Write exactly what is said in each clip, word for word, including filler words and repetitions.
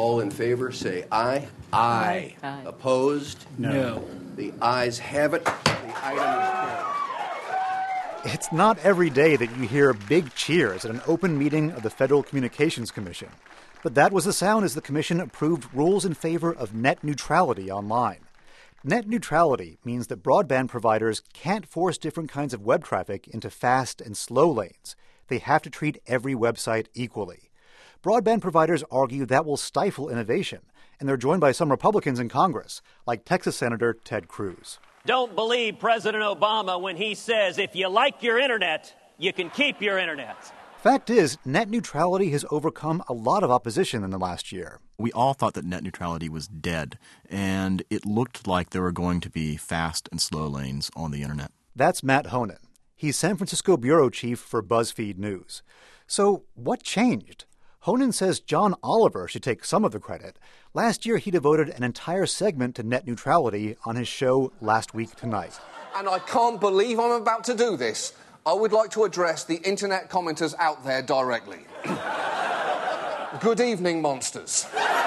All in favor, say aye. Aye. Aye. Aye. Opposed? No. The ayes have it. The item is carried. It's not every day that you hear big cheers at an open meeting of the Federal Communications Commission. But that was the sound as the commission approved rules in favor of net neutrality online. Net neutrality means that broadband providers can't force different kinds of web traffic into fast and slow lanes. They have to treat every website equally. Broadband providers argue that will stifle innovation, and they're joined by some Republicans in Congress, like Texas Senator Ted Cruz. Don't believe President Obama when he says if you like your internet, you can keep your internet. Fact is, net neutrality has overcome a lot of opposition in the last year. We all thought that net neutrality was dead, and it looked like there were going to be fast and slow lanes on the internet. That's Matt Honan. He's San Francisco bureau chief for BuzzFeed News. So what changed? Honan says John Oliver should take some of the credit. Last year, he devoted an entire segment to net neutrality on his show Last Week Tonight. And I can't believe I'm about to do this. I would like to address the internet commenters out there directly. Good evening, monsters.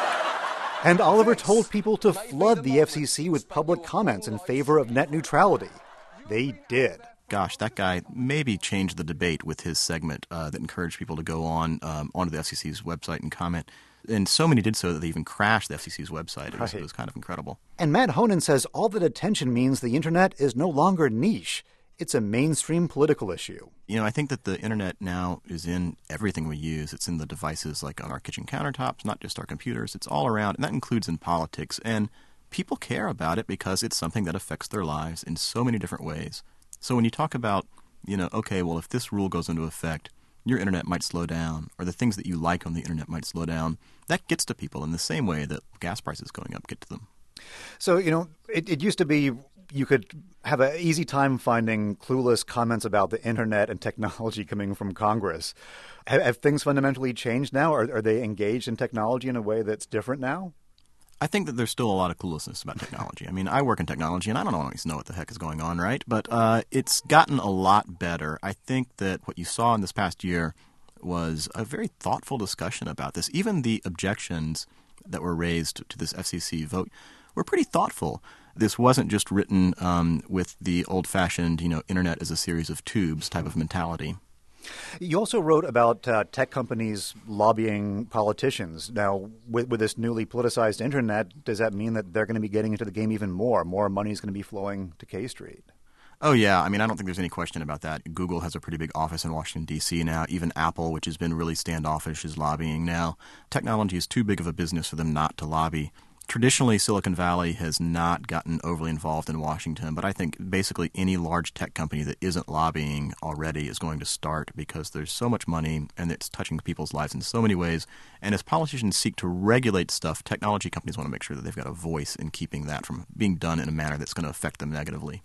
And Oliver told people to flood the F C C with public comments in favor of net neutrality. They did. Gosh, that guy maybe changed the debate with his segment uh, that encouraged people to go on um, onto the F C C's website and comment. And so many did so that they even crashed the F C C's website. It was, Right. it was kind of incredible. And Matt Honan says all that attention means the internet is no longer niche. It's a mainstream political issue. You know, I think that the internet now is in everything we use. It's in the devices like on our kitchen countertops, not just our computers. It's all around, and that includes in politics. And people care about it because it's something that affects their lives in so many different ways. So when you talk about, you know, okay, well, if this rule goes into effect, your internet might slow down, or the things that you like on the internet might slow down, that gets to people in the same way that gas prices going up get to them. So, you know, it, it used to be you could have an easy time finding clueless comments about the internet and technology coming from Congress. Have, have things fundamentally changed now? Are, are they engaged in technology in a way that's different now? I think that there's still a lot of cluelessness about technology. I mean, I work in technology, and I don't always know what the heck is going on, right? But uh, it's gotten a lot better. I think that what you saw in this past year was a very thoughtful discussion about this. Even the objections that were raised to this F C C vote were pretty thoughtful. This wasn't just written um, with the old-fashioned, you know, internet as a series of tubes type of mentality. You also wrote about uh, tech companies lobbying politicians. Now, with, with this newly politicized internet, does that mean that they're going to be getting into the game even more? More money is going to be flowing to K Street? Oh, yeah. I mean, I don't think there's any question about that. Google has a pretty big office in Washington, D C now. Even Apple, which has been really standoffish, is lobbying now. Technology is too big of a business for them not to lobby. Traditionally, Silicon Valley has not gotten overly involved in Washington, but I think basically any large tech company that isn't lobbying already is going to start because there's so much money and it's touching people's lives in so many ways. And as politicians seek to regulate stuff, technology companies want to make sure that they've got a voice in keeping that from being done in a manner that's going to affect them negatively.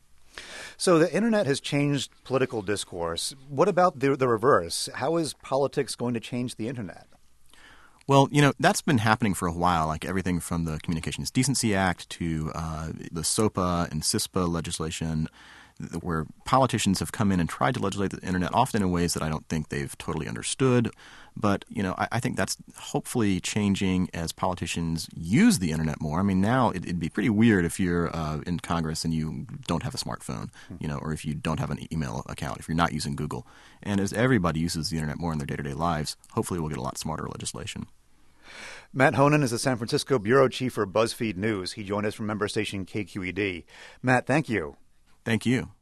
So the internet has changed political discourse. What about the, the reverse? How is politics going to change the internet? Well, you know, that's been happening for a while, like everything from the Communications Decency Act to uh, the SOPA and CISPA legislation, where politicians have come in and tried to legislate the internet, often in ways that I don't think they've totally understood. But, you know, I, I think that's hopefully changing as politicians use the internet more. I mean, now it, it'd be pretty weird if you're uh, in Congress and you don't have a smartphone, you know, or if you don't have an email account, if you're not using Google. And as everybody uses the internet more in their day-to-day lives, hopefully we'll get a lot smarter legislation. Matt Honan is the San Francisco bureau chief for BuzzFeed News. He joined us from member station K Q E D. Matt, thank you. Thank you.